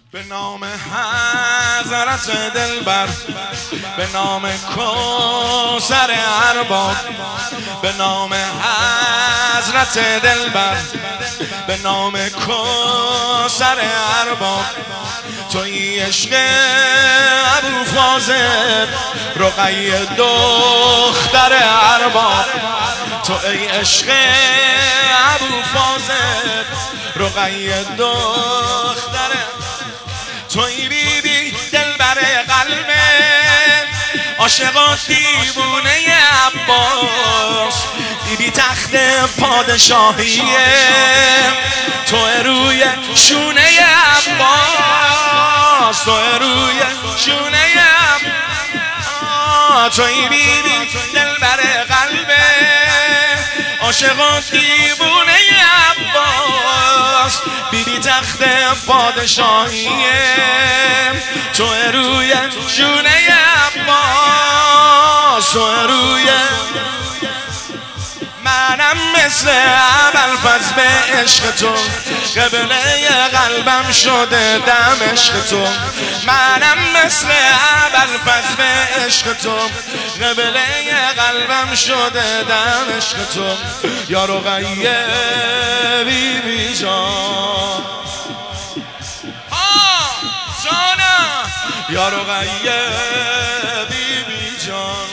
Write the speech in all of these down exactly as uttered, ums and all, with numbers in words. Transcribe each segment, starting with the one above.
به نام حضرت دلبر، به نام کوثر ارباب، به نام حضرت دلبر، به نام کوثر ارباب. توی عشق ابوالفاضل رقیه دختر ارباب، تو ای عشق ابوالفاضل رقیه دختر، توی بی بی دلبر قلبه عاشقات دیوونه عباس، بی بی تخت پادشاهیه تو روی شونه عباس، تو روی شونه عباس. توی بی بی دلبر قلبه عاشقات دیوونه عباس، بی بی تخت پادشاهیه تو روی شونه عباس، تو روی. منم مثل ابوالفضل به عشق تو، قبله قلبم شده دم عشق تو. منم مثل ابوالفضل به عشق تو، قبله قلبم شده دم عشق تو. یا رقیه بی بی جان، جانم یا رقیه بی بی جان،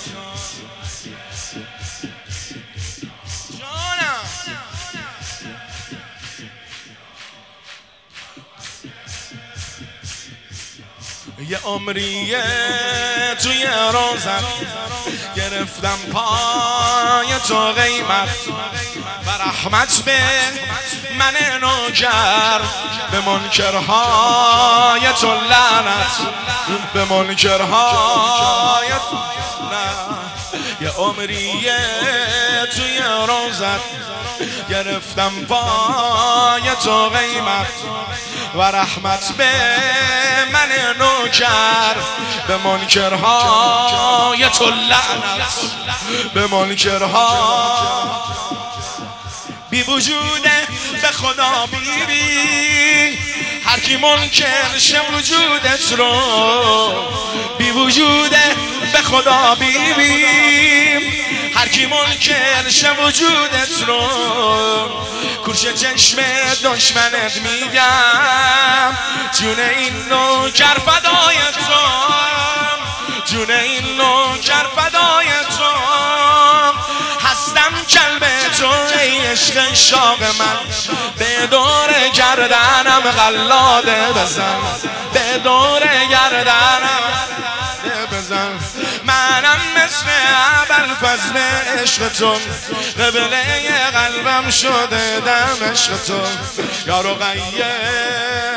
یه عمریه توی روزم گرفتم پای تو قیمت و رحمت به من نوکر، به منکرهای تو لعنت، به منکرهای تو لعنت. یه عمریه توی روزت گرفتم پای تو قیمت و رحمت به من نوکر، به منکرهای تو لعنت، به منکرها. بی وجوده به خدا بی بی هر کی منکر شه وجودت رو، بی وجوده به خدا بی بی هر کی منکر شه وجودت رو. کورش چشم دشمنت میگم جون این نوکر فدای تو، جون این نوکر فدای تو. هستم کلب تو ای عشق شاق من، به دور گردنم قلاده بزن، به دور گردنم بزن. منم مثل ابوالفضل عشق تو، قبله قلبم شده دم عشق تو. یا رقیه